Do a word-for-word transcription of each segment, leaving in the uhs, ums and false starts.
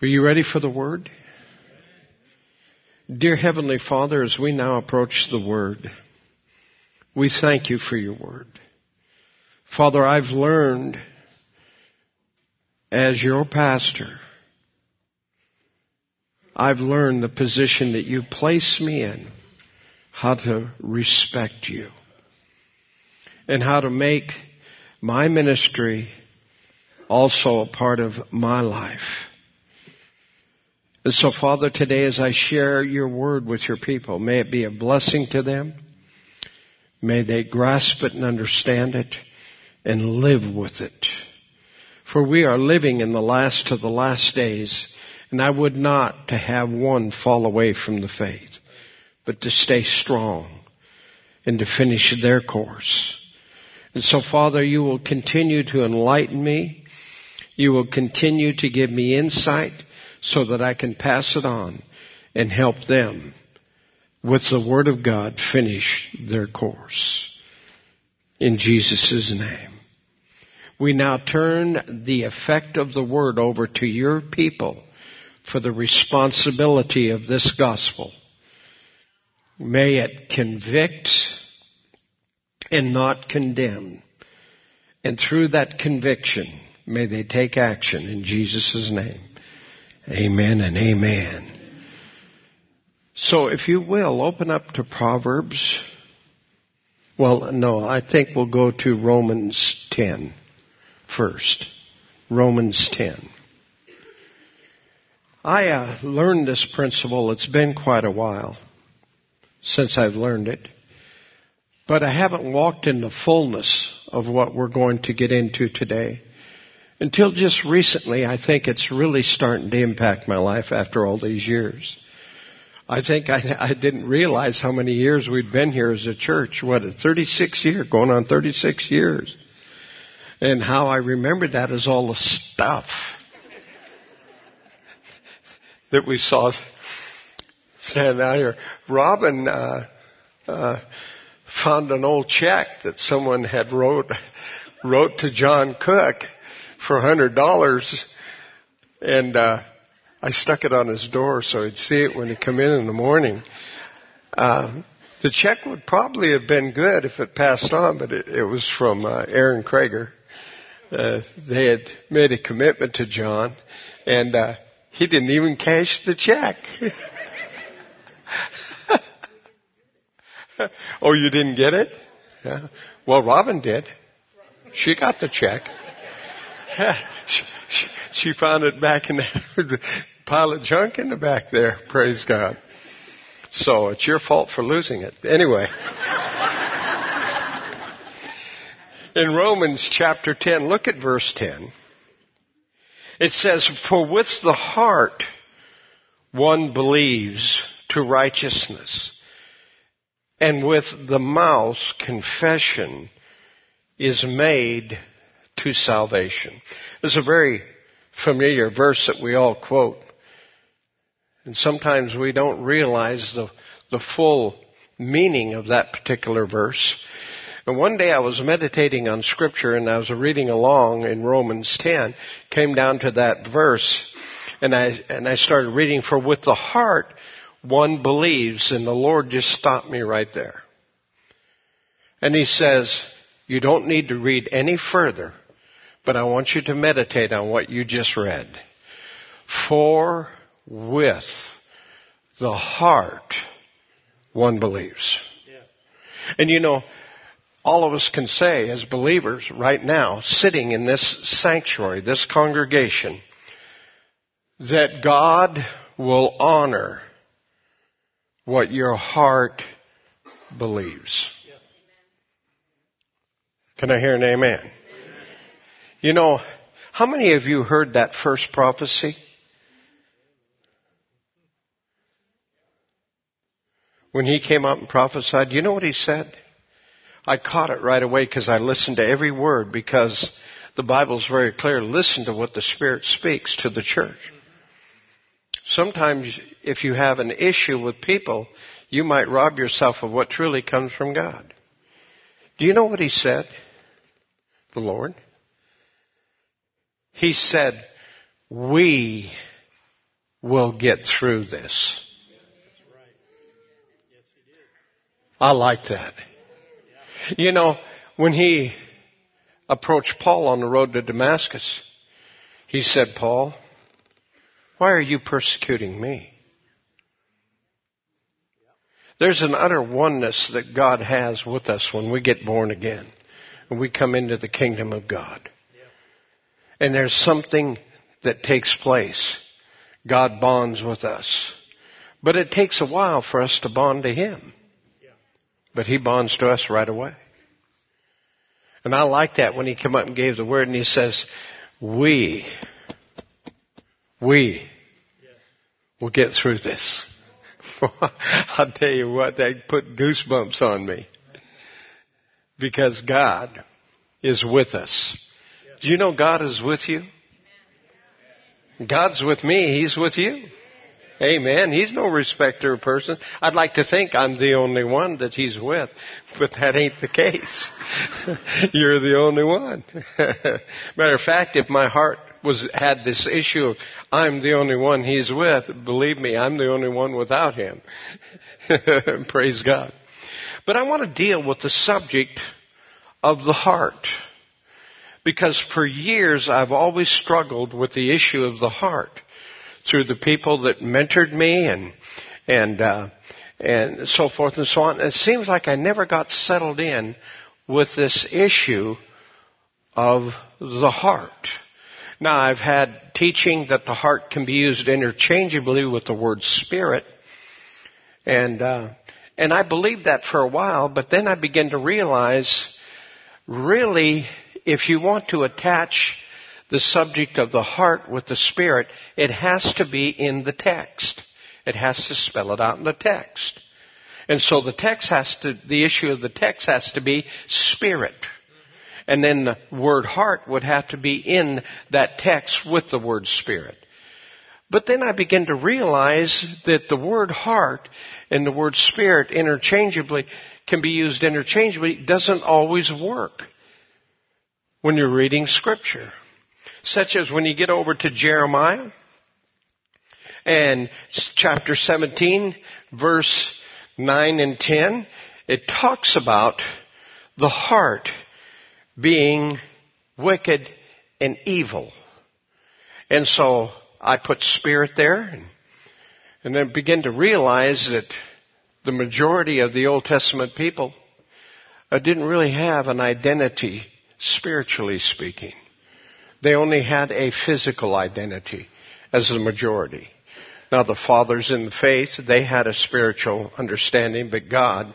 Are you ready for the Word? Dear Heavenly Father, as we now approach the Word, we thank you for your Word. Father, I've learned as your pastor, I've learned the position that you place me in, how to respect you, and how to make my ministry also a part of my life. And so, Father, today as I share your word with your people, may it be a blessing to them. May they grasp it and understand it and live with it. For we are living in the last of the last days, and I would not to have one fall away from the faith, but to stay strong and to finish their course. And so, Father, you will continue to enlighten me. You will continue to give me insight so that I can pass it on and help them with the Word of God finish their course. In Jesus' name. We now turn the effect of the Word over to your people for the responsibility of this gospel. May it convict and not condemn. And through that conviction, may they take action in Jesus' name. Amen and amen. So if you will, open up to Proverbs. Well, no, I think we'll go to Romans ten first. Romans ten. I uh, learned this principle. It's been quite a while since I've learned it. But I haven't walked in the fullness of what we're going to get into today. Until just recently, I think it's really starting to impact my life after all these years. I think I, I didn't realize how many years we'd been here as a church. What, thirty-six years, going on thirty-six years. And how I remember that as all the stuff that we saw standing out here. Robin uh, uh, found an old check that someone had wrote wrote to John Cook for a hundred dollars, and uh, I stuck it on his door so he'd see it when he come in in the morning. Uh, the check would probably have been good if it passed on, but it, it was from uh, Aaron Krager. Uh, they had made a commitment to John, and uh, he didn't even cash the check. Oh, you didn't get it? Yeah. Well, Robin did. She got the check. she, she, she found it back in the pile of junk in the back there. Praise God. So it's your fault for losing it. Anyway. In Romans chapter ten, look at verse ten. It says, "For with the heart one believes to righteousness, and with the mouth confession is made to salvation." It's a very familiar verse that we all quote. And sometimes we don't realize the, the full meaning of that particular verse. And one day I was meditating on Scripture and I was reading along in Romans ten, came down to that verse, and I, and I started reading, "For with the heart one believes," and the Lord just stopped me right there. And He says, you don't need to read any further, but I want you to meditate on what you just read. For with the heart one believes. Yeah. And you know, all of us can say as believers right now, sitting in this sanctuary, this congregation, that God will honor what your heart believes. Can I hear an amen? Amen? You know, how many of you heard that first prophecy? When he came out and prophesied, you know what he said? I caught it right away because I listened to every word, because the Bible's very clear. Listen to what the Spirit speaks to the church. Sometimes if you have an issue with people, you might rob yourself of what truly comes from God. Do you know what he said? The Lord. He said, we will get through this. I like that. You know, when he approached Paul on the road to Damascus, he said, Paul, why are you persecuting me? There's an utter oneness that God has with us when we get born again, when we come into the kingdom of God. And there's something that takes place. God bonds with us. But it takes a while for us to bond to Him. But He bonds to us right away. And I like that when He came up and gave the word and He says, we, we will get through this. I'll tell you what, that put goosebumps on me. Because God is with us. Do you know God is with you? God's with me. He's with you. Amen. He's no respecter of person. I'd like to think I'm the only one that He's with, but that ain't the case. You're the only one. Matter of fact, if my heart was had this issue of I'm the only one He's with, believe me, I'm the only one without Him. Praise God. But I want to deal with the subject of the heart. Because for years I've always struggled with the issue of the heart through the people that mentored me and and uh, and so forth and so on. And it seems like I never got settled in with this issue of the heart. Now I've had teaching that the heart can be used interchangeably with the word spirit, and uh, and I believed that for a while. But then I began to realize, really, if you want to attach the subject of the heart with the spirit, it has to be in the text. It has to spell it out in the text. And so the text has to, the issue of the text has to be spirit. And then the word heart would have to be in that text with the word spirit. But then I began to realize that the word heart and the word spirit interchangeably can be used interchangeably. It doesn't always work when you're reading Scripture. Such as when you get over to Jeremiah and chapter seventeen, verse nine and ten, it talks about the heart being wicked and evil. And so I put spirit there and, and then begin to realize that the majority of the Old Testament people uh, didn't really have an identity, spiritually speaking. They only had a physical identity as the majority. Now the fathers in the faith, they had a spiritual understanding, but God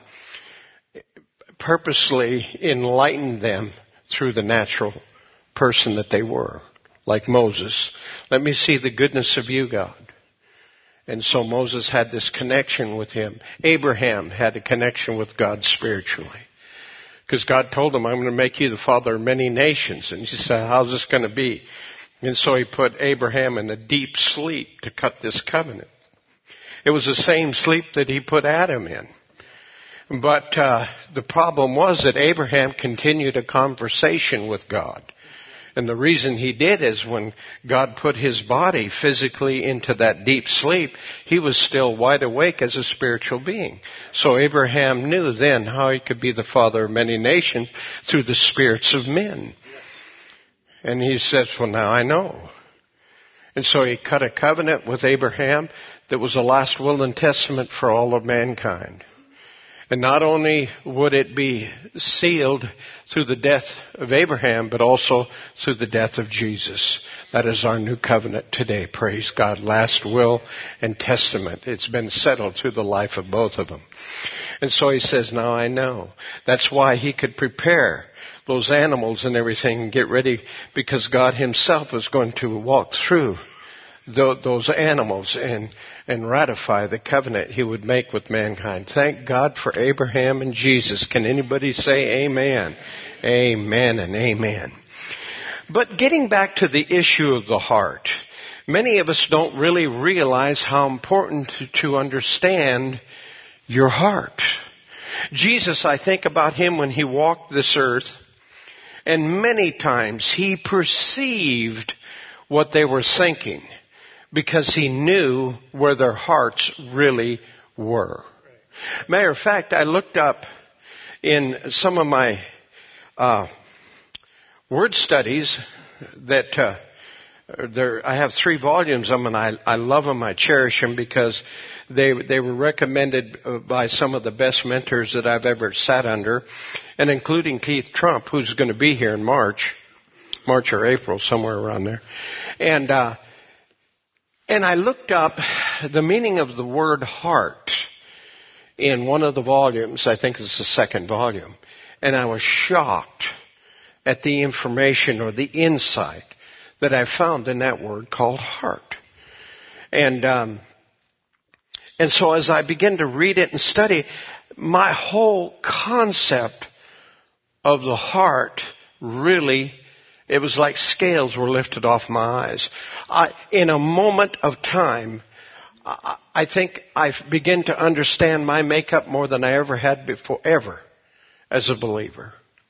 purposely enlightened them through the natural person that they were, like Moses. Let me see the goodness of you, God. And so Moses had this connection with Him. Abraham had a connection with God spiritually. Because God told him, I'm going to make you the father of many nations. And he said, how's this going to be? And so He put Abraham in a deep sleep to cut this covenant. It was the same sleep that He put Adam in. But uh, the problem was that Abraham continued a conversation with God. And the reason he did is when God put his body physically into that deep sleep, he was still wide awake as a spiritual being. So Abraham knew then how he could be the father of many nations through the spirits of men. And he says, well, now I know. And so he cut a covenant with Abraham that was the last will and testament for all of mankind. And not only would it be sealed through the death of Abraham, but also through the death of Jesus. That is our new covenant today. Praise God. Last will and testament. It's been settled through the life of both of them. And so he says, now I know. That's why he could prepare those animals and everything and get ready, because God Himself was going to walk through those animals and, and ratify the covenant He would make with mankind. Thank God for Abraham and Jesus. Can anybody say amen? Amen and amen. But getting back to the issue of the heart, many of us don't really realize how important to understand your heart. Jesus, I think about Him when He walked this earth, and many times He perceived what they were thinking, because he knew where their hearts really were. Matter of fact, I looked up in some of my uh, word studies that uh, there. I have three volumes of them, and I, I love them. I cherish them because they they were recommended by some of the best mentors that I've ever sat under, and including Keith Trump, who's going to be here in March, March or April, somewhere around there, and uh, and I looked up the meaning of the word heart in one of the volumes. I think it's the second volume. And I was shocked at the information or the insight that I found in that word called heart. And, um, and so as I began to read it and study, my whole concept of the heart really, it was like scales were lifted off my eyes. I, in a moment of time, I think I begin to understand my makeup more than I ever had before, ever, as a believer.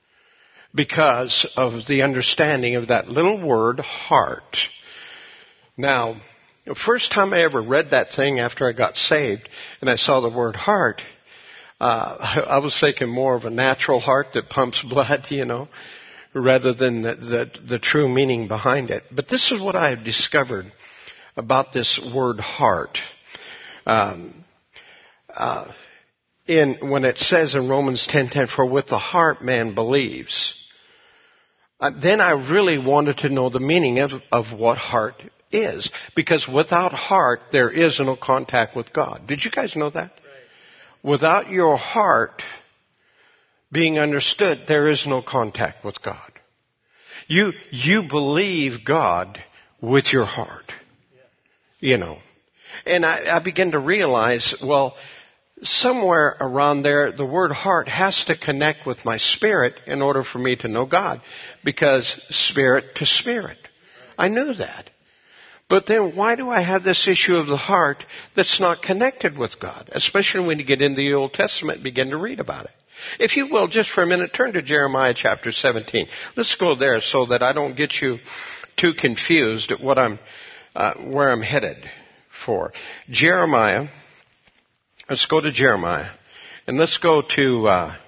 Because of the understanding of that little word, heart. Now, the first time I ever read that thing after I got saved, and I saw the word heart, uh, I was thinking more of a natural heart that pumps blood, you know, rather than the, the, the true meaning behind it. But this is what I have discovered about this word heart. Um, uh, in when it says in Romans ten ten, for with the heart man believes, uh, then I really wanted to know the meaning of, of what heart is, because without heart there is no contact with God. Did you guys know that? Right. Without your heart being understood, there is no contact with God. You you believe God with your heart. You know. And I, I began to realize, well, somewhere around there, the word heart has to connect with my spirit in order for me to know God. Because spirit to spirit. I knew that. But then why do I have this issue of the heart that's not connected with God? Especially when you get into the Old Testament and begin to read about it. If you will, just for a minute, turn to Jeremiah chapter seventeen. Let's go there so that I don't get you too confused at what I'm, uh, where I'm headed for. Jeremiah, let's go to Jeremiah, and let's go to uh,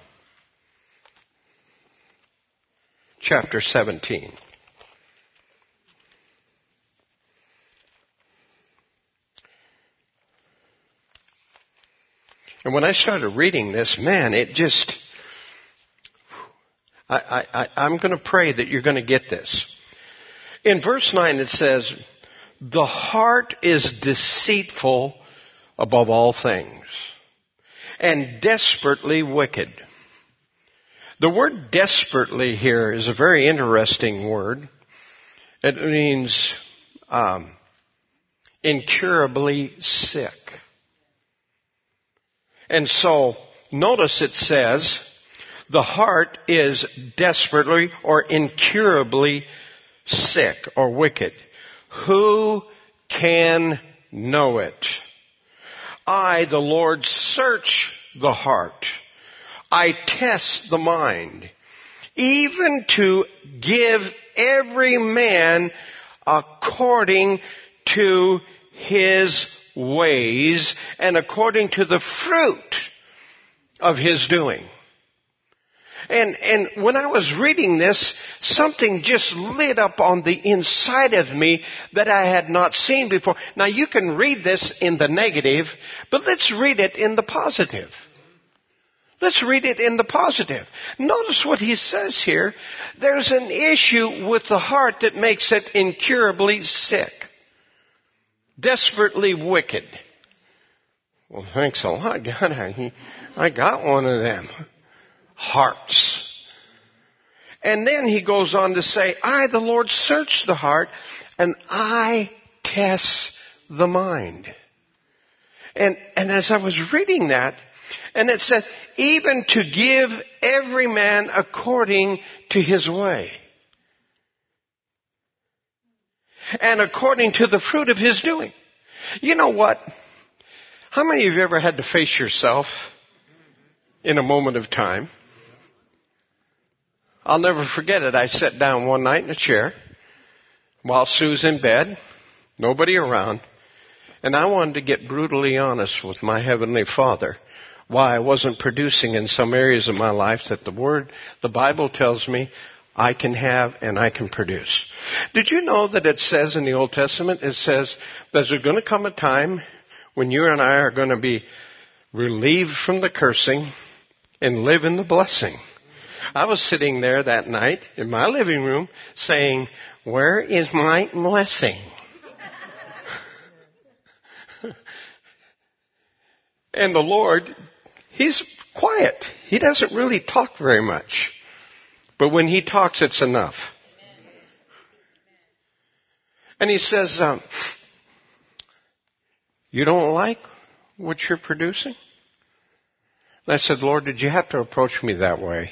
chapter seventeen. And when I started reading this, man, it just, I, I, I'm going to pray that you're going to get this. In verse nine it says, the heart is deceitful above all things and desperately wicked. The word desperately here is a very interesting word. It means um, incurably sick. And so, notice it says, the heart is desperately or incurably sick or wicked. Who can know it? I, the Lord, search the heart. I test the mind, even to give every man according to his ways and according to the fruit of his doing. And, and when I was reading this, something just lit up on the inside of me that I had not seen before. Now you can read this in the negative, but let's read it in the positive. Let's read it in the positive. Notice what he says here. There's an issue with the heart that makes it incurably sick. Desperately wicked. Well, thanks a lot, God. I, I got one of them. Hearts. And then he goes on to say, I, the Lord, search the heart, and I test the mind. And, and as I was reading that, and it said, even to give every man according to his way. And according to the fruit of his doing. You know what? How many of you ever had to face yourself in a moment of time? I'll never forget it. I sat down one night in a chair while Sue's in bed, nobody around, and I wanted to get brutally honest with my Heavenly Father why I wasn't producing in some areas of my life that the Word, the Bible tells me I can have and I can produce. Did you know that it says in the Old Testament, it says there's going to come a time when you and I are going to be relieved from the cursing and live in the blessing. I was sitting there that night in my living room saying, where is my blessing? And the Lord, He's quiet. He doesn't really talk very much. But when He talks, it's enough. And He says, um, you don't like what you're producing? And I said, Lord, did you have to approach me that way?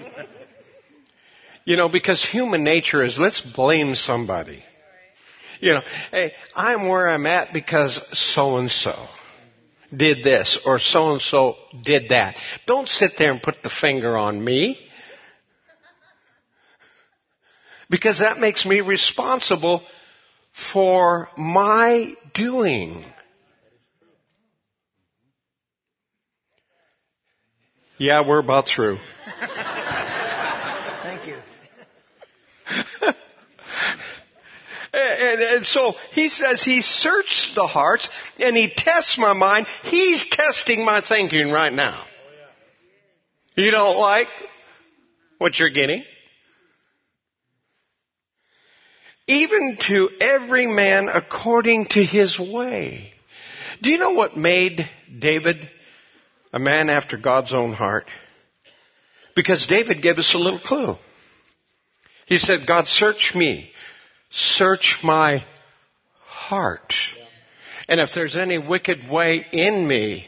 You know, because human nature is, let's blame somebody. You know, hey, I'm where I'm at because so-and-so did this or so-and-so did that. Don't sit there and put the finger on me. Because that makes me responsible for my doing. Yeah, we're about through. Thank you. and, and so he says he searched the hearts and he tests my mind. He's testing my thinking right now. You don't like what you're getting? Even to every man according to his way. Do you know what made David a man after God's own heart? Because David gave us a little clue. He said, God, search me. Search my heart. And if there's any wicked way in me,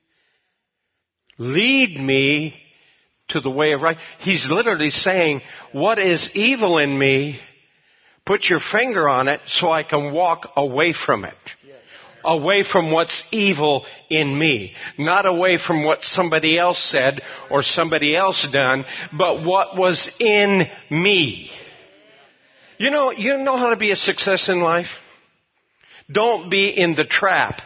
lead me to the way of right. He's literally saying, what is evil in me? Put your finger on it so I can walk away from it. Away from what's evil in me. Not away from what somebody else said or somebody else done, but what was in me. You know, you know how to be a success in life? Don't be in the trap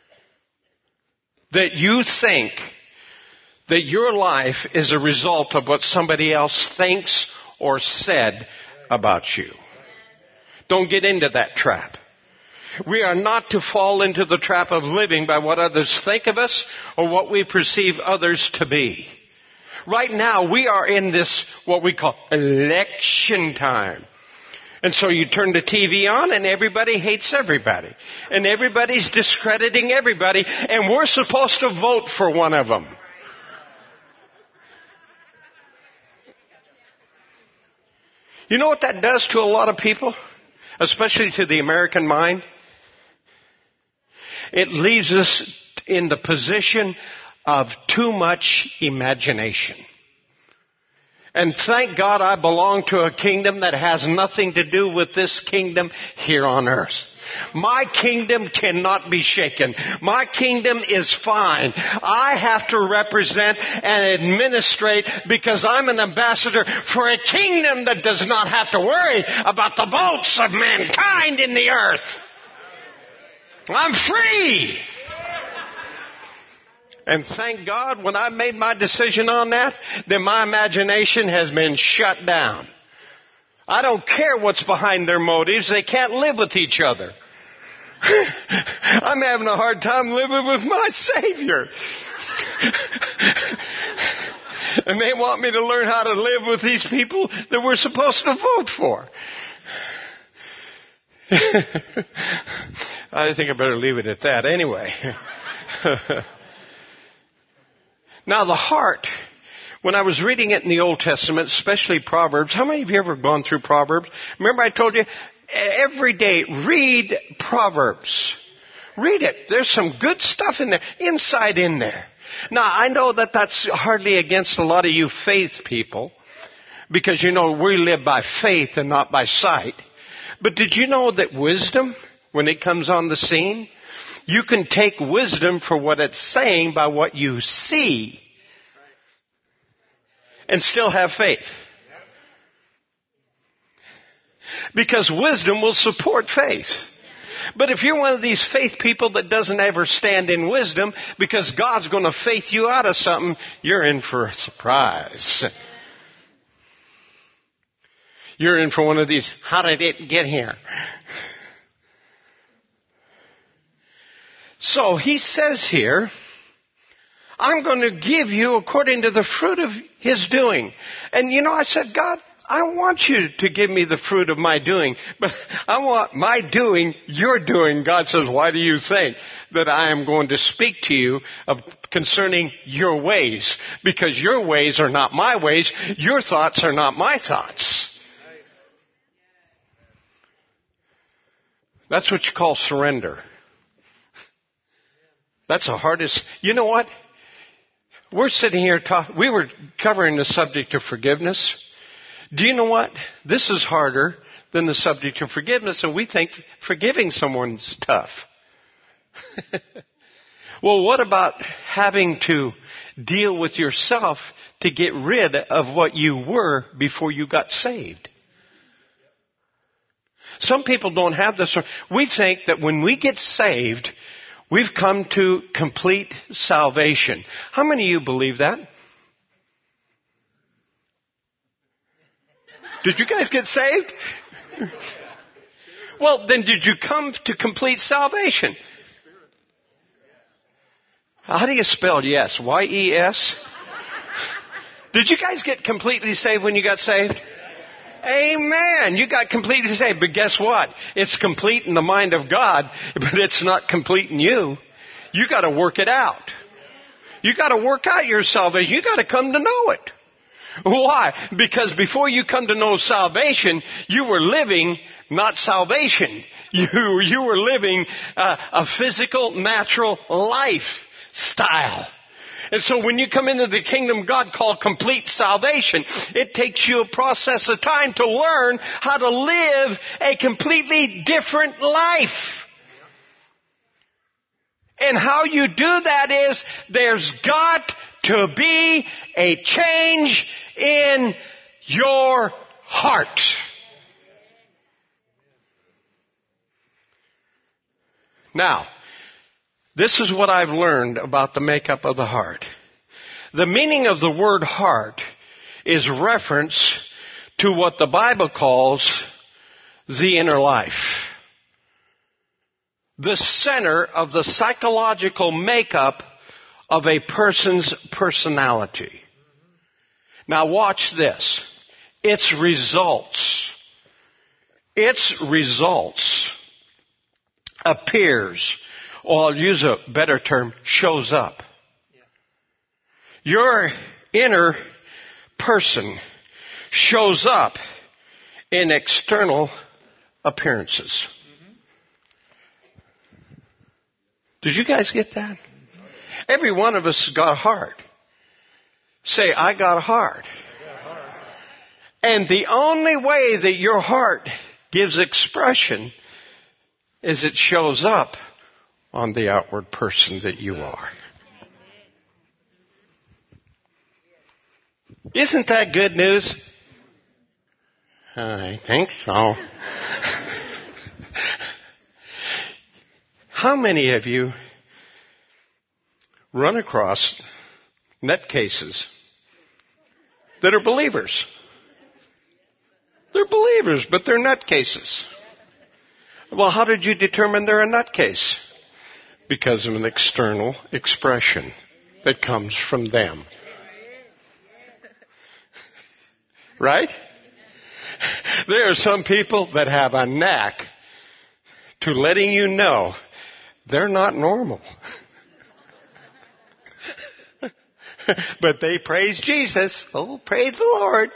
that you think that your life is a result of what somebody else thinks or said about you. Don't get into that trap. We are not to fall into the trap of living by what others think of us or what we perceive others to be. Right now, we are in this, what we call election time. And so you turn the T V on and everybody hates everybody. And everybody's discrediting everybody. And we're supposed to vote for one of them. You know what that does to a lot of people? Especially to the American mind? It leaves us in the position of too much imagination. And thank God I belong to a kingdom that has nothing to do with this kingdom here on earth. My kingdom cannot be shaken. My kingdom is fine. I have to represent and administrate because I'm an ambassador for a kingdom that does not have to worry about the votes of mankind in the earth. I'm free. And thank God when I made my decision on that, then my imagination has been shut down. I don't care what's behind their motives. They can't live with each other. I'm having a hard time living with my Savior. And they want me to learn how to live with these people that we're supposed to vote for. I think I better leave it at that anyway. Now the heart, when I was reading it in the Old Testament, especially Proverbs, how many of you ever gone through Proverbs? Remember I told you, every day read Proverbs. Read it. There's some good stuff in there, inside in there. Now I know that that's hardly against a lot of you faith people, because you know we live by faith and not by sight. But did you know that wisdom, when it comes on the scene, you can take wisdom for what it's saying by what you see and still have faith. Because wisdom will support faith. But if you're one of these faith people that doesn't ever stand in wisdom because God's going to faith you out of something, you're in for a surprise. You're in for one of these, how did it get here? So he says here, I'm going to give you according to the fruit of his doing. And you know, I said, God, I want you to give me the fruit of my doing, but I want my doing, your doing. God says, why do you think that I am going to speak to you of concerning your ways? Because your ways are not my ways. Your thoughts are not my thoughts. That's what you call surrender. That's the hardest. You know what? We're sitting here talking, we were covering the subject of forgiveness. Do you know what? This is harder than the subject of forgiveness, and we think forgiving someone's tough. Well, what about having to deal with yourself to get rid of what you were before you got saved? Some people don't have this. We think that when we get saved, we've come to complete salvation. How many of you believe that? Did you guys get saved? Well, then did you come to complete salvation? How do you spell yes? Y E S? Did you guys get completely saved when you got saved? Amen. You got completely saved. But guess what? It's complete in the mind of God, but it's not complete in you. You got to work it out. You got to work out your salvation. You got to come to know it. Why? Because before you come to know salvation, you were living not salvation. You, you were living a, a physical, natural lifestyle. And so when you come into the kingdom of God called complete salvation, it takes you a process of time to learn how to live a completely different life. And how you do that is there's got to be a change in your heart. Now, this is what I've learned about the makeup of the heart. The meaning of the word heart is reference to what the Bible calls the inner life. The center of the psychological makeup of a person's personality. Now watch this. Its results. Its results appears, or I'll use a better term, shows up. Your inner person shows up in external appearances. Did you guys get that? Every one of us got a heart. Say, I got a heart. And the only way that your heart gives expression is it shows up on the outward person that you are. Isn't that good news? I think so. How many of you run across nutcases that are believers? They're believers, but they're nutcases. Well, how did you determine they're a nutcase? Because of an external expression that comes from them. Right? There are some people that have a knack to letting you know they're not normal. But they praise Jesus. Oh, praise the Lord.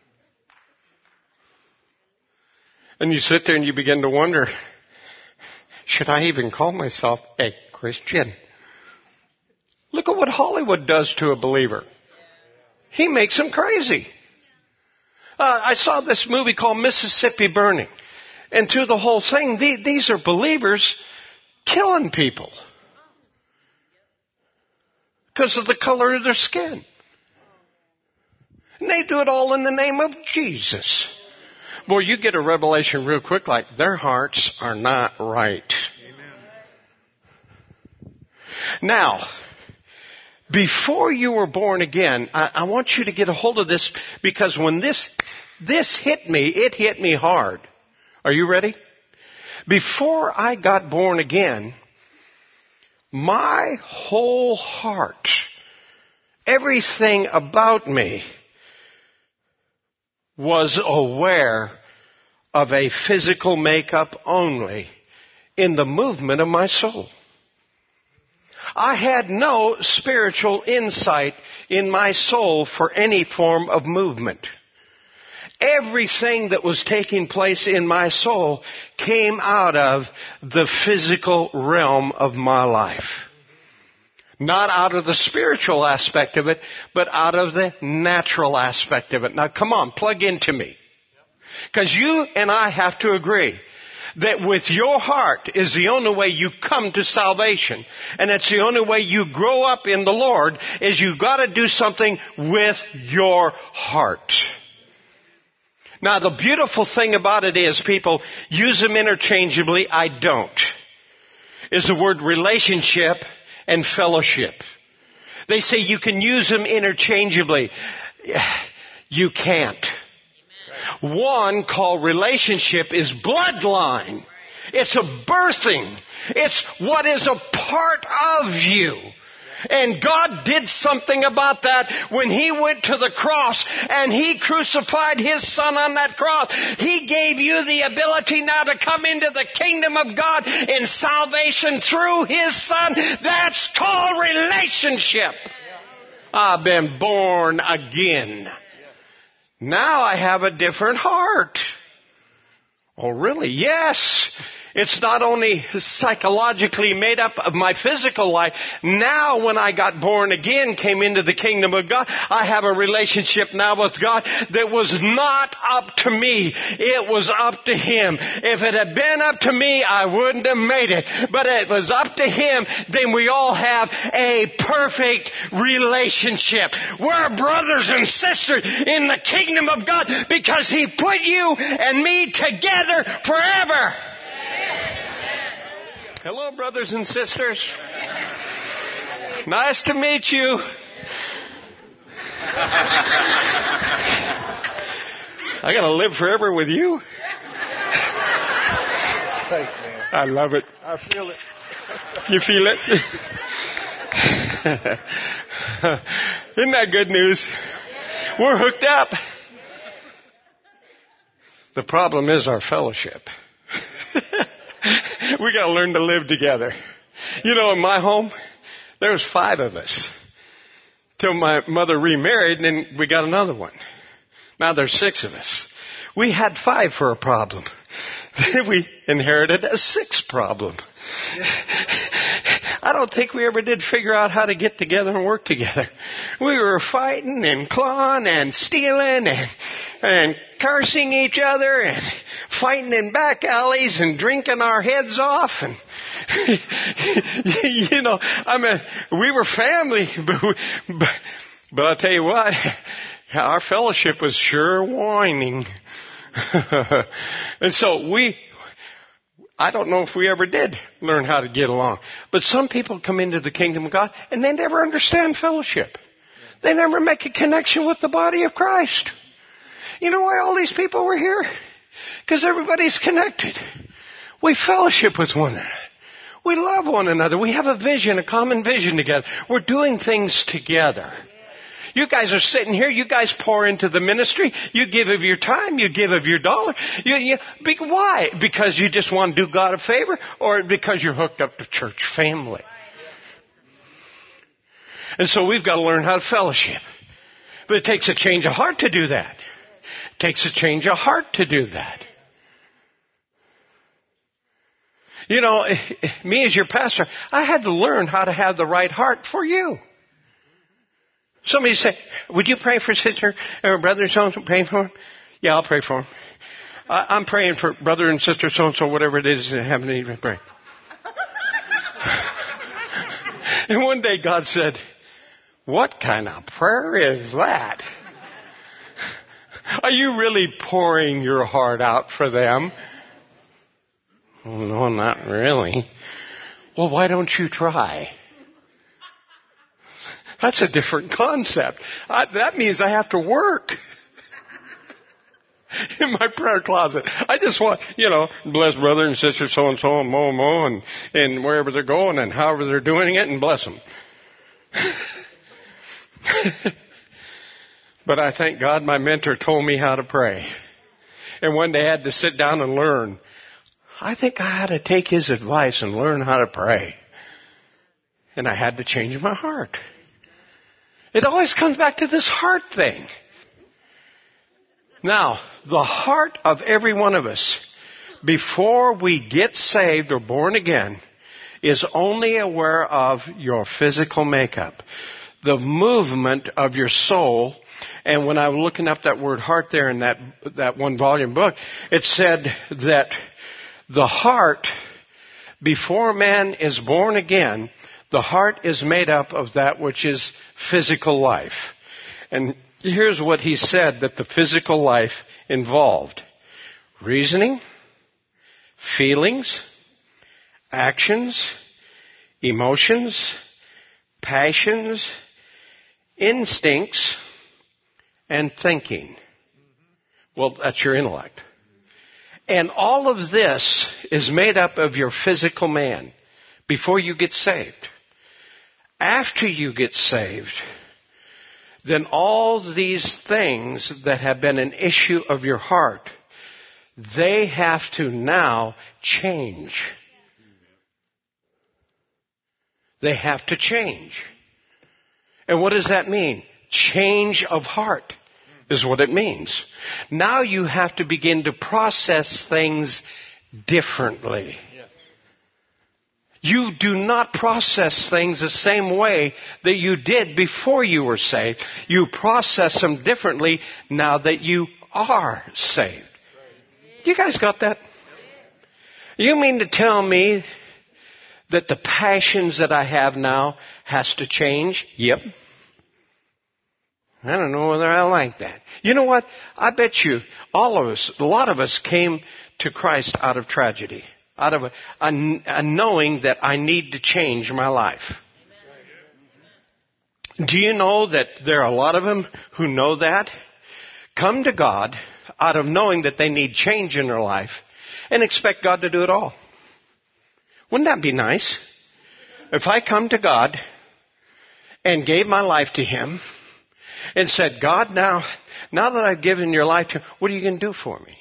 And you sit there and you begin to wonder, should I even call myself a Christian? Look at what Hollywood does to a believer. He makes him crazy. Uh, I saw this movie called Mississippi Burning. And through the whole thing, the, these are believers killing people because of the color of their skin. And they do it all in the name of Jesus. Boy, you get a revelation real quick like their hearts are not right. Amen. Now, before you were born again, I, I want you to get a hold of this, because when this, this hit me, it hit me hard. Are you ready? Before I got born again, my whole heart, everything about me, was aware of a physical makeup only in the movement of my soul. I had no spiritual insight in my soul for any form of movement. Everything that was taking place in my soul came out of the physical realm of my life. Not out of the spiritual aspect of it, but out of the natural aspect of it. Now come on, plug into me. Because you and I have to agree that with your heart is the only way you come to salvation. And it's the only way you grow up in the Lord, is you've got to do something with your heart. Now the beautiful thing about it is people use them interchangeably. I don't. Is the word relationship and fellowship. They say you can use them interchangeably. You can't. One, called relationship, is bloodline. It's a birthing. It's what is a part of you. And God did something about that when He went to the cross and He crucified His Son on that cross. He gave you the ability now to come into the kingdom of God in salvation through His Son. That's called relationship. I've been born again. Now I have a different heart. Oh, really? Yes. It's not only psychologically made up of my physical life. Now when I got born again, came into the kingdom of God, I have a relationship now with God that was not up to me. It was up to Him. If it had been up to me, I wouldn't have made it. But it was up to Him. Then we all have a perfect relationship. We're brothers and sisters in the kingdom of God because He put you and me together forever. Hello, brothers and sisters. Nice to meet you. I got to live forever with you. Thanks, man. I love it. I feel it. You feel it? Isn't that good news? We're hooked up. The problem is our fellowship. We got to learn to live together. You know, in my home, there was five of us till my mother remarried, and then we got another one. Now there's six of us. We had five for a problem. Then we inherited a sixth problem. I don't think we ever did figure out how to get together and work together. We were fighting and clawing and stealing and, and cursing each other and fighting in back alleys and drinking our heads off. And, you know, I mean, we were family, but, we, but, but I'll tell you what, our fellowship was sure whining. And so we, I don't know if we ever did learn how to get along. But some people come into the kingdom of God and they never understand fellowship. They never make a connection with the body of Christ. You know why all these people were here? Because everybody's connected. We fellowship with one another. We love one another. We have a vision, a common vision together. We're doing things together. You guys are sitting here. You guys pour into the ministry. You give of your time. You give of your dollar. You, you, why? Because you just want to do God a favor, or because you're hooked up to church family? And so we've got to learn how to fellowship. But it takes a change of heart to do that. It takes a change of heart to do that. You know, me as your pastor, I had to learn how to have the right heart for you. Somebody say, would you pray for sister or brother so-and-so? Pray for him? Yeah, I'll pray for him. I, I'm praying for brother and sister so-and-so, whatever it is that have need to pray. And one day God said, what kind of prayer is that? I Are you really pouring your heart out for them? Oh, no, not really. Well, why don't you try? That's a different concept. I, that means I have to work in my prayer closet. I just want, you know, bless brother and sister so-and-so and mo mo and, and wherever they're going and however they're doing it, and bless them. But I thank God my mentor told me how to pray. And one day I had to sit down and learn. I think I had to take his advice and learn how to pray. And I had to change my heart. It always comes back to this heart thing. Now, the heart of every one of us, before we get saved or born again, is only aware of your physical makeup, the movement of your soul. And when I was looking up that word heart there in that, that one volume book, it said that the heart, before man is born again, the heart is made up of that which is physical life. And here's what he said that the physical life involved: reasoning, feelings, actions, emotions, passions, instincts, and thinking. Well, that's your intellect. And all of this is made up of your physical man before you get saved. After you get saved, then all these things that have been an issue of your heart, they have to now change. They have to change. And what does that mean? Change of heart is what it means. Now you have to begin to process things differently. You do not process things the same way that you did before you were saved. You process them differently now that you are saved. You guys got that? You mean to tell me that the passions that I have now has to change? Yep. I don't know whether I like that. You know what? I bet you all of us, a lot of us came to Christ out of tragedy. Out of a, a, a knowing that I need to change my life. Do you know that there are a lot of them who know that? Come to God out of knowing that they need change in their life and expect God to do it all. Wouldn't that be nice? If I come to God and gave my life to Him and said, God, now, now that I've given your life to Him, what are you going to do for me?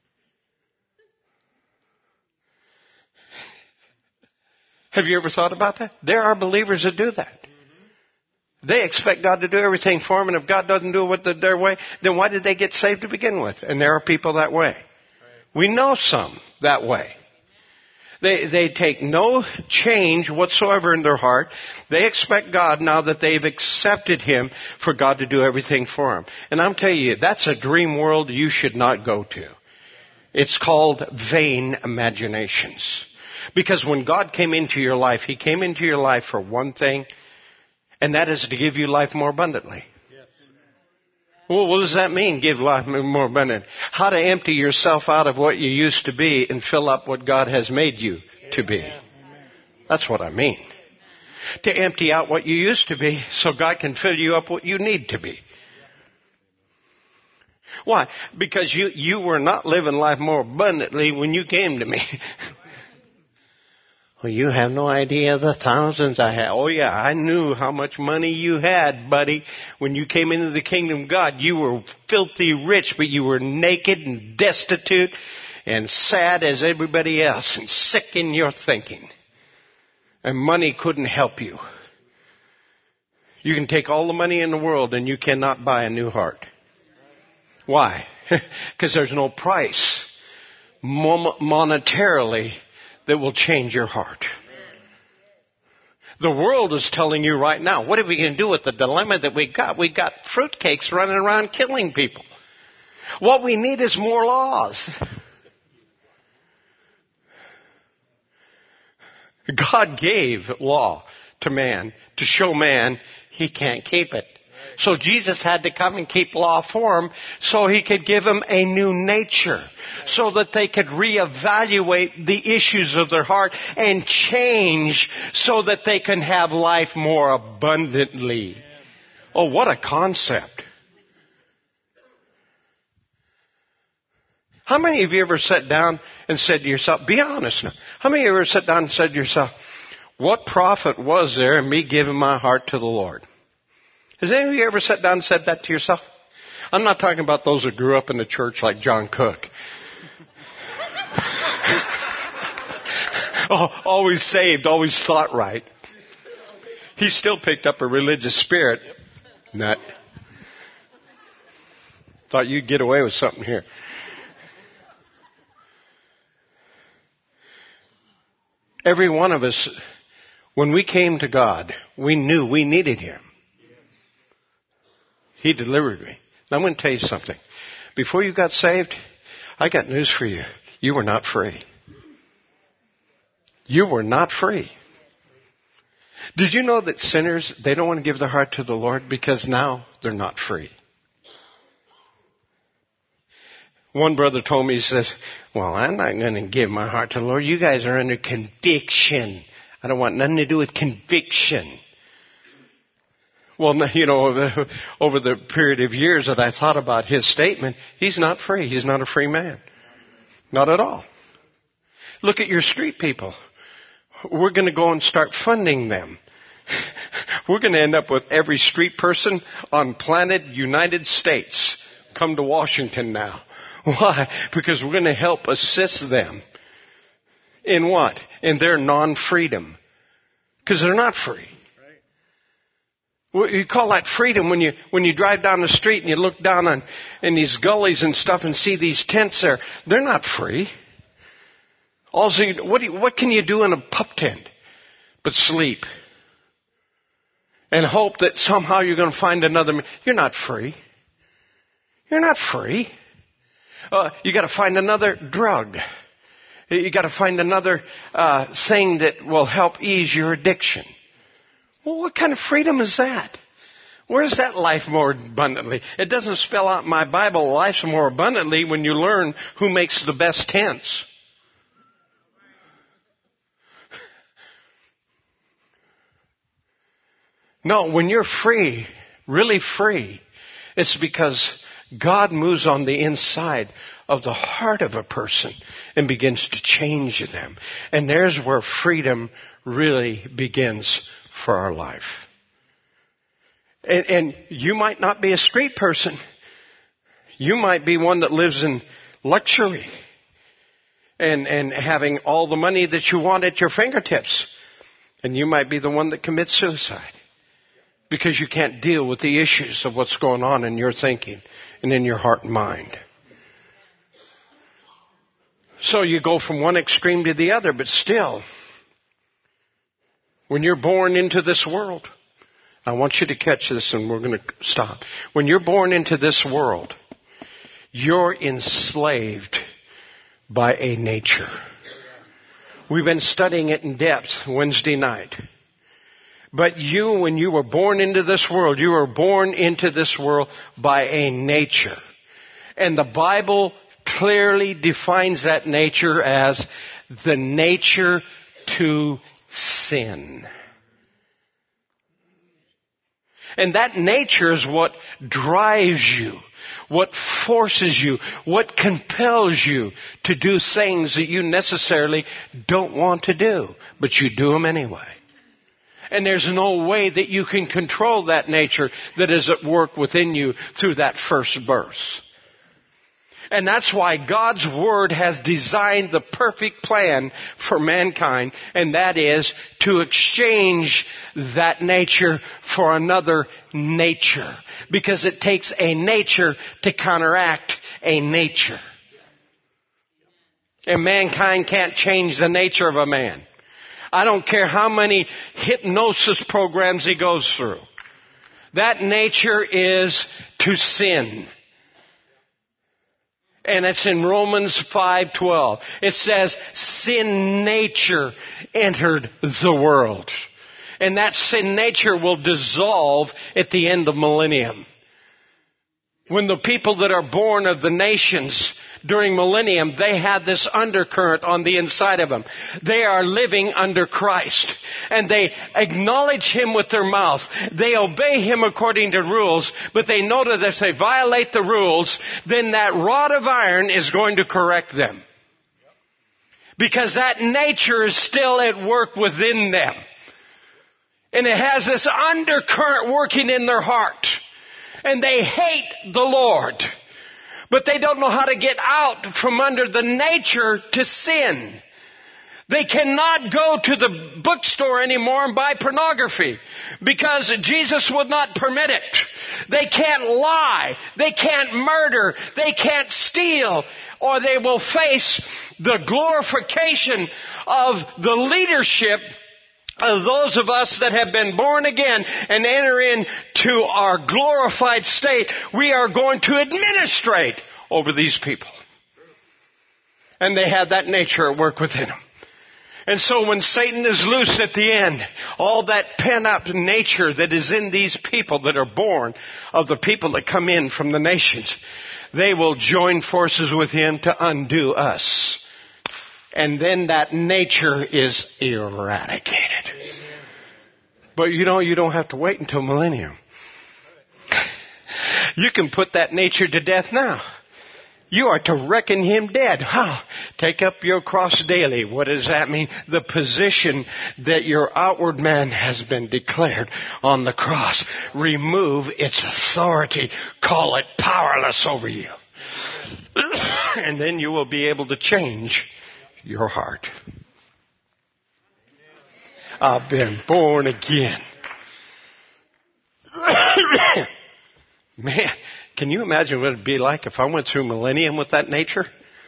Have you ever thought about that? There are believers that do that. Mm-hmm. They expect God to do everything for them, and if God doesn't do it their way, then why did they get saved to begin with? And there are people that way. Right. We know some that way. They, they take no change whatsoever in their heart. They expect God, now that they've accepted Him, for God to do everything for them. And I'm telling you, that's a dream world you should not go to. It's called vain imaginations. Because when God came into your life, He came into your life for one thing, and that is to give you life more abundantly. Yes. Well, what does that mean, give life more abundant? How to empty yourself out of what you used to be and fill up what God has made you to be. That's what I mean. To empty out what you used to be so God can fill you up what you need to be. Why? Because you, you were not living life more abundantly when you came to me. Well, you have no idea the thousands I had. Oh, yeah, I knew how much money you had, buddy. When you came into the kingdom of God, you were filthy rich, but you were naked and destitute and sad as everybody else and sick in your thinking. And money couldn't help you. You can take all the money in the world and you cannot buy a new heart. Why? Because there's no price monetarily that will change your heart. The world is telling you right now, what are we going to do with the dilemma that we got? We got fruitcakes running around killing people. What we need is more laws. God gave law to man to show man he can't keep it. So Jesus had to come and keep law for them so he could give them a new nature, so that they could reevaluate the issues of their heart and change so that they can have life more abundantly. Oh, what a concept. How many of you ever sat down and said to yourself, be honest now, how many of you ever sat down and said to yourself, what profit was there in me giving my heart to the Lord? Has any of you ever sat down and said that to yourself? I'm not talking about those who grew up in the church like John Cook. Oh, always saved, always thought right. He still picked up a religious spirit. Nut. Thought you'd get away with something here. Every one of us, when we came to God, we knew we needed Him. He delivered me. Now I'm going to tell you something. Before you got saved, I got news for you. You were not free. You were not free. Did you know that sinners, they don't want to give their heart to the Lord because now they're not free? One brother told me, he says, well, I'm not going to give my heart to the Lord. You guys are under conviction. I don't want nothing to do with conviction. Well, you know, over the period of years that I thought about his statement, he's not free. He's not a free man. Not at all. Look at your street people. We're going to go and start funding them. We're going to end up with every street person on planet United States come to Washington now. Why? Because we're going to help assist them. In what? In their non-freedom. Because they're not free. Well, you call that freedom when you when you drive down the street and you look down on in these gullies and stuff and see these tents there. They're not free. Also, what, do you, what can you do in a pup tent but sleep and hope that somehow you're going to find another? You're not free. You're not free. Uh, you got to find another drug. You got to find another uh, thing that will help ease your addiction. Well, what kind of freedom is that? Where's that life more abundantly? It doesn't spell out in my Bible life's more abundantly when you learn who makes the best tents. No, when you're free, really free, it's because God moves on the inside of the heart of a person and begins to change them. And there's where freedom really begins for our life. And, and you might not be a street person. You might be one that lives in luxury and, and having all the money that you want at your fingertips. And you might be the one that commits suicide because you can't deal with the issues of what's going on in your thinking and in your heart and mind. So you go from one extreme to the other, but still, when you're born into this world, I want you to catch this and we're going to stop. When you're born into this world, you're enslaved by a nature. We've been studying it in depth Wednesday night. But you, when you were born into this world, you were born into this world by a nature. And the Bible clearly defines that nature as the nature to sin. And that nature is what drives you, what forces you, what compels you to do things that you necessarily don't want to do, but you do them anyway. And there's no way that you can control that nature that is at work within you through that first birth. And that's why God's Word has designed the perfect plan for mankind, and that is to exchange that nature for another nature. Because it takes a nature to counteract a nature. And mankind can't change the nature of a man. I don't care how many hypnosis programs he goes through. That nature is to sin. And it's in Romans five twelve. It says, sin nature entered the world. And that sin nature will dissolve at the end of millennium. When the people that are born of the nations during millennium, they have this undercurrent on the inside of them. They are living under Christ. And they acknowledge Him with their mouth. They obey Him according to rules. But they know that if they violate the rules, then that rod of iron is going to correct them. Because that nature is still at work within them. And it has this undercurrent working in their heart. And they hate the Lord. But they don't know how to get out from under the nature to sin. They cannot go to the bookstore anymore and buy pornography because Jesus would not permit it. They can't lie. They can't murder. They can't steal. Or they will face the glorification of the leadership of those of us that have been born again and enter into our glorified state. We are going to administrate over these people. And they have that nature at work within them. And so when Satan is loose at the end, all that pent-up nature that is in these people that are born of the people that come in from the nations, they will join forces with him to undo us. And then that nature is eradicated. But you know, you don't have to wait until millennium. You can put that nature to death now. You are to reckon him dead. Huh? Take up your cross daily. What does that mean? The position that your outward man has been declared on the cross. Remove its authority. Call it powerless over you. And then you will be able to change your heart. I've been born again. Man, can you imagine what it'd be like if I went through millennium with that nature?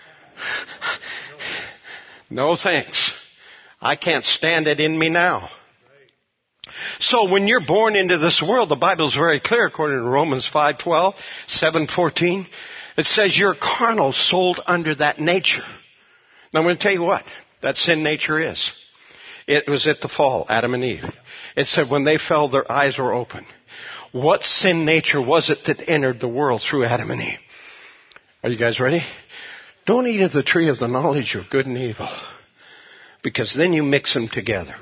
No thanks. I can't stand it in me now. So when you're born into this world, the Bible's very clear according to Romans five twelve, seven fourteen. It says you're carnal, sold under that nature. Now I'm going to tell you what that sin nature is. It was at the fall, Adam and Eve. It said when they fell, their eyes were open. What sin nature was it that entered the world through Adam and Eve? Are you guys ready? Don't eat of the tree of the knowledge of good and evil, because then you mix them together.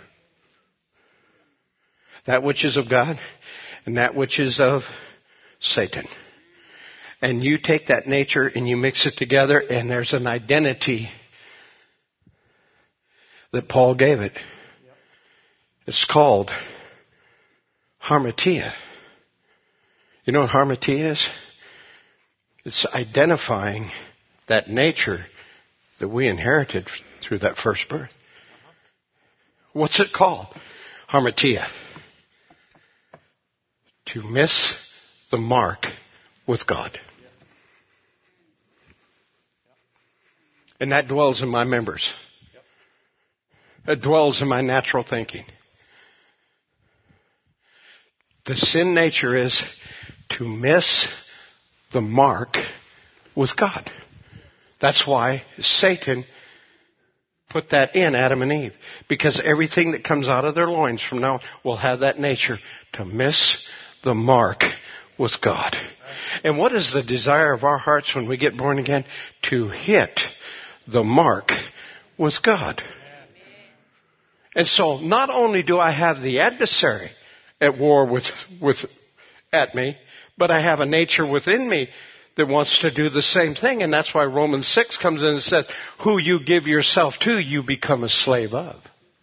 That which is of God and that which is of Satan. And you take that nature and you mix it together, and there's an identity that Paul gave it. It's called harmatia. You know what harmatia is? It's identifying that nature that we inherited through that first birth. What's it called? Harmatia. To miss the mark with God. And that dwells in my members. It dwells in my natural thinking. The sin nature is to miss the mark with God. That's why Satan put that in Adam and Eve. Because everything that comes out of their loins from now will have that nature to miss the mark with God. And what is the desire of our hearts when we get born again? To hit the mark with God. And so not only do I have the adversary at war with, with at me, but I have a nature within me that wants to do the same thing. And that's why Romans six comes in and says, who you give yourself to, you become a slave of.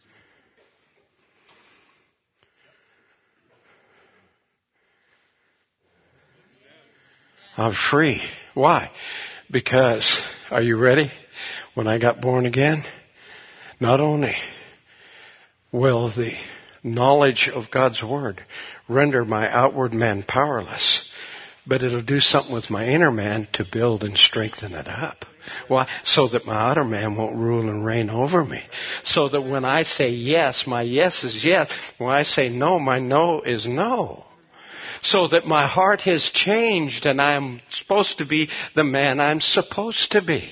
I'm free. Why? Because, are you ready? When I got born again, not only will the knowledge of God's Word render my outward man powerless, but it'll do something with my inner man to build and strengthen it up. Why? So that my outer man won't rule and reign over me. So that when I say yes, my yes is yes. When I say no, my no is no. So that my heart has changed and I'm supposed to be the man I'm supposed to be.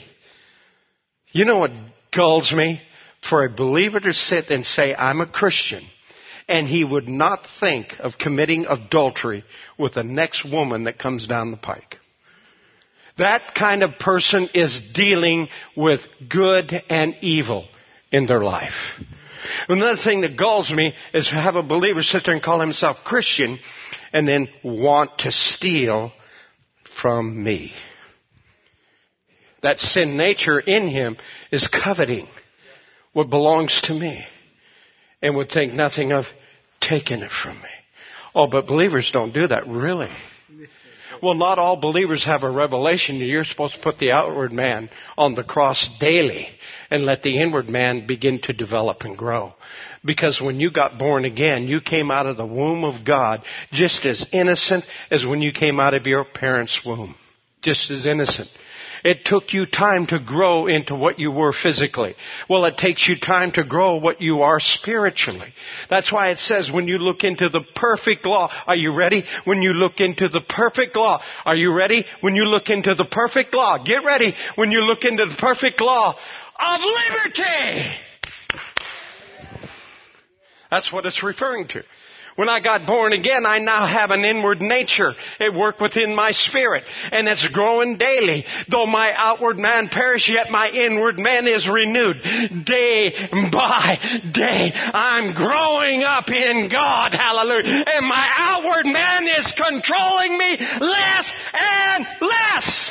You know what gulls me? For a believer to sit and say, I'm a Christian, and he would not think of committing adultery with the next woman that comes down the pike. That kind of person is dealing with good and evil in their life. Another thing that galls me is to have a believer sit there and call himself Christian and then want to steal from me. That sin nature in him is coveting what belongs to me and would think nothing of taking it from me. Oh, but believers don't do that, really. Well, not all believers have a revelation that you're supposed to put the outward man on the cross daily and let the inward man begin to develop and grow. Because when you got born again, you came out of the womb of God just as innocent as when you came out of your parents' womb. Just as innocent. It took you time to grow into what you were physically. Well, it takes you time to grow what you are spiritually. That's why it says when you look into the perfect law, are you ready? When you look into the perfect law, are you ready? When you look into the perfect law, get ready. When you look into the perfect law of liberty. That's what it's referring to. When I got born again, I now have an inward nature. It worked within my spirit. And it's growing daily. Though my outward man perish, yet my inward man is renewed. Day by day, I'm growing up in God. Hallelujah. And my outward man is controlling me less and less.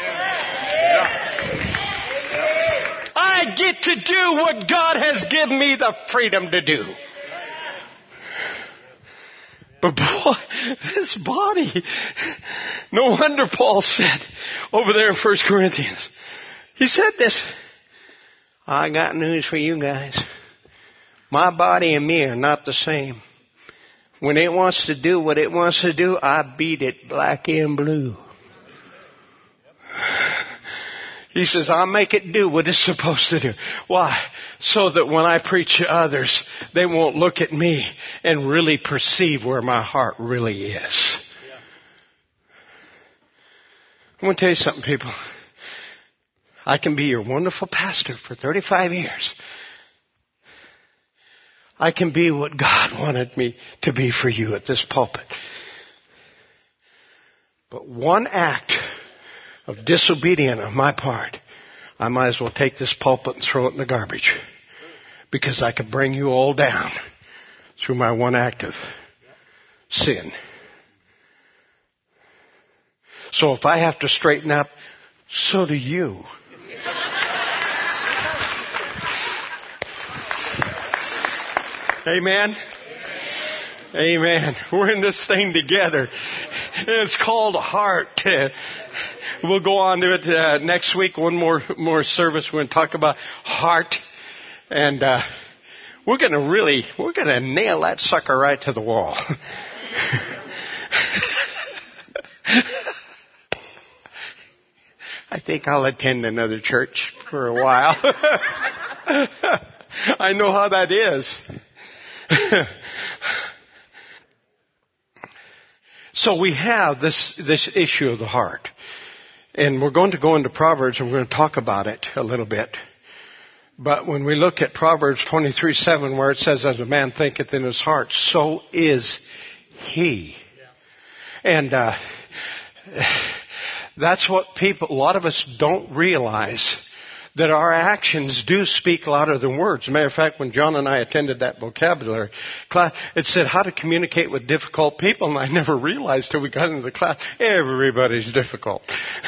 I get to do what God has given me the freedom to do. But boy, this body, no wonder Paul said over there in First Corinthians, he said this, I got news for you guys. My body and me are not the same. When it wants to do what it wants to do, I beat it black and blue. He says, I'll make it do what it's supposed to do. Why? So that when I preach to others, they won't look at me and really perceive where my heart really is. Yeah. I'm going to tell you something, people. I can be your wonderful pastor for thirty-five years. I can be what God wanted me to be for you at this pulpit. But one act of disobedience on my part, I might as well take this pulpit and throw it in the garbage. Because I could bring you all down through my one act of sin. So if I have to straighten up, so do you. Amen? Amen. We're in this thing together. It's called heart. We'll go on to it uh, next week. One more more service. We're going to talk about heart, and uh, we're going to really we're going to nail that sucker right to the wall. I think I'll attend another church for a while. I know how that is. So we have this this issue of the heart. And we're going to go into Proverbs and we're going to talk about it a little bit. But when we look at Proverbs twenty-three seven, where it says, as a man thinketh in his heart, so is he. Yeah. And uh, that's what people, a lot of us don't realize, that our actions do speak louder than words. As a matter of fact, when John and I attended that vocabulary class, it said how to communicate with difficult people, and I never realized till we got into the class, everybody's difficult.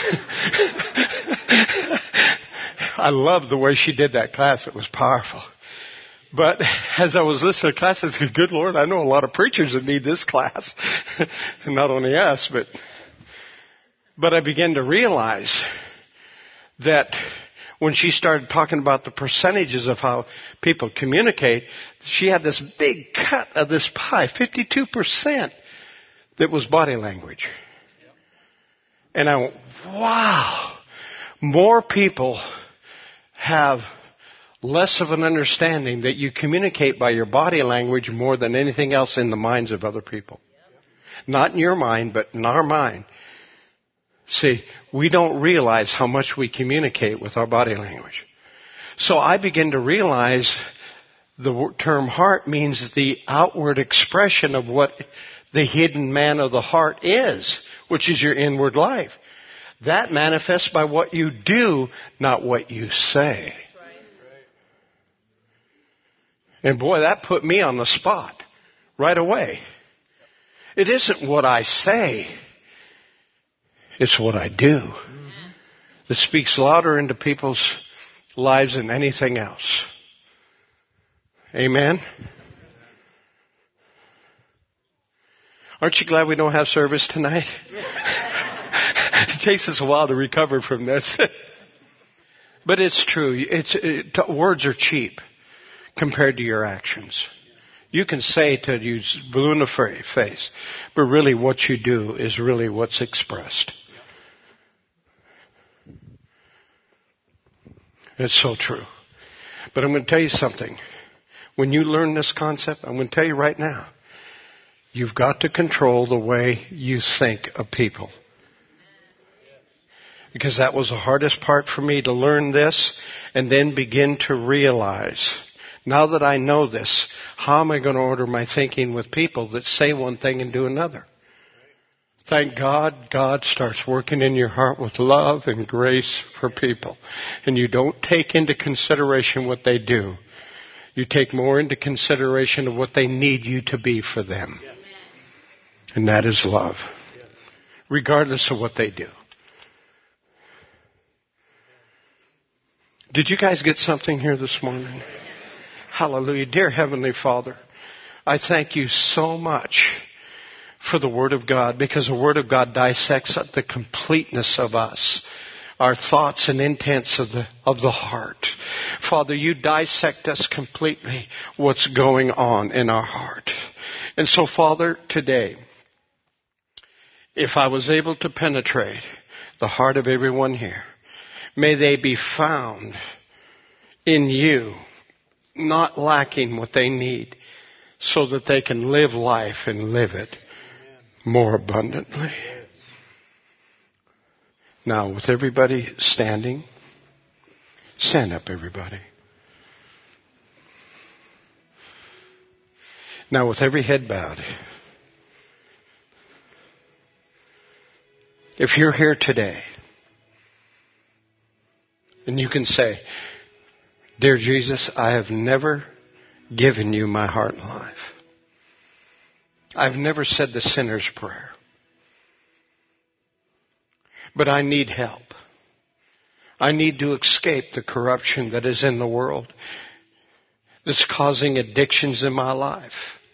I loved the way she did that class. It was powerful. But as I was listening to class, I said, good Lord, I know a lot of preachers that need this class. Not only us, but, but I began to realize that when she started talking about the percentages of how people communicate, she had this big cut of this pie, fifty-two percent, that was body language. And I went, wow, more people have less of an understanding that you communicate by your body language more than anything else in the minds of other people. Not in your mind, but in our mind. See, we don't realize how much we communicate with our body language. So I begin to realize The term heart means the outward expression of what the hidden man of the heart is, which is your inward life. That manifests by what you do, not what you say. And boy, that put me on the spot right away. It isn't what I say. It's what I do that speaks louder into people's lives than anything else. Amen? Aren't you glad we don't have service tonight? It takes us a while to recover from this. But it's true. It's, it, words are cheap compared to your actions. You can say to use balloon of face, but really what you do is really what's expressed. It's so true. But I'm going to tell you something. When you learn this concept, I'm going to tell you right now, you've got to control the way you think of people. Because that was the hardest part for me to learn this and then begin to realize, now that I know this, how am I going to order my thinking with people that say one thing and do another? Thank God, God starts working in your heart with love and grace for people. And you don't take into consideration what they do. You take more into consideration of what they need you to be for them. And that is love. Regardless of what they do. Did you guys get something here this morning? Hallelujah. Dear Heavenly Father, I thank you so much for the Word of God, because the Word of God dissects the completeness of us, our thoughts and intents of the, of the heart. Father, you dissect us completely, what's going on in our heart. And so, Father, today, if I was able to penetrate the heart of everyone here, may they be found in you, not lacking what they need, so that they can live life and live it more abundantly. Now, with everybody standing, stand up, everybody. Now, with every head bowed, if you're here today, and you can say, Dear Jesus, I have never given you my heart and life. I've never said the sinner's prayer. But I need help. I need to escape the corruption that is in the world that's causing addictions in my life.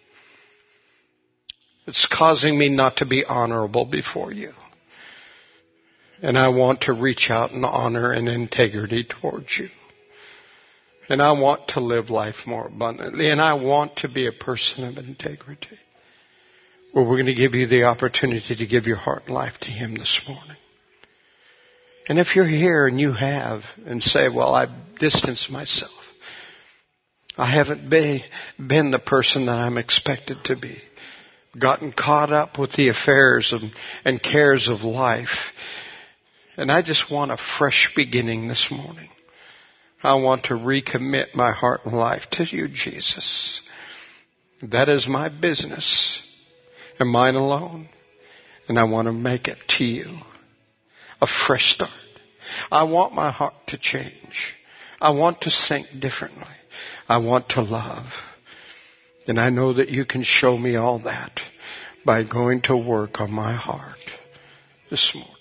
It's causing me not to be honorable before you. And I want to reach out in honor and integrity towards you. And I want to live life more abundantly. And I want to be a person of integrity. Well, we're going to give you the opportunity to give your heart and life to Him this morning. And if you're here and you have, and say, well, I've distanced myself. I haven't been, been the person that I'm expected to be. Gotten caught up with the affairs and, and cares of life. And I just want a fresh beginning this morning. I want to recommit my heart and life to you, Jesus. That is my business and mine alone. And I want to make it to you. A fresh start. I want my heart to change. I want to think differently. I want to love. And I know that you can show me all that by going to work on my heart this morning.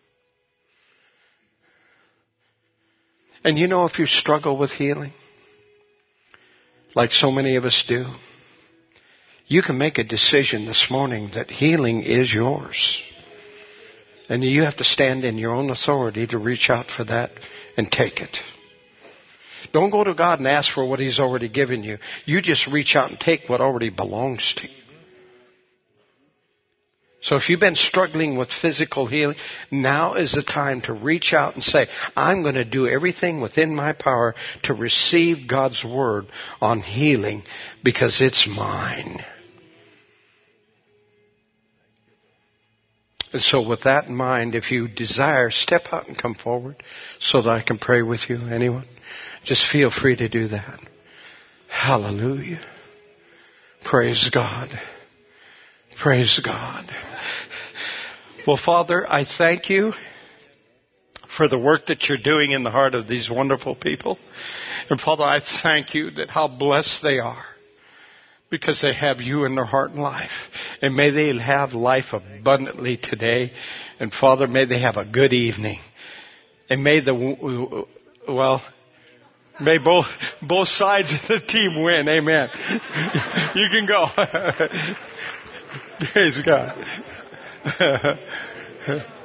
And you know, if you struggle with healing, like so many of us do, you can make a decision this morning that healing is yours. And you have to stand in your own authority to reach out for that and take it. Don't go to God and ask for what He's already given you. You just reach out and take what already belongs to you. So if you've been struggling with physical healing, now is the time to reach out and say, I'm going to do everything within my power to receive God's word on healing because it's mine. And so with that in mind, if you desire, step out and come forward so that I can pray with you. Anyone? Just feel free to do that. Hallelujah. Praise God. Praise God. Well, Father, I thank you for the work that you're doing in the heart of these wonderful people. And Father, I thank you that how blessed they are because they have you in their heart and life. And may they have life abundantly today. And Father, may they have a good evening. And may the, well, may both, both sides of the team win. Amen. You can go. Praise God.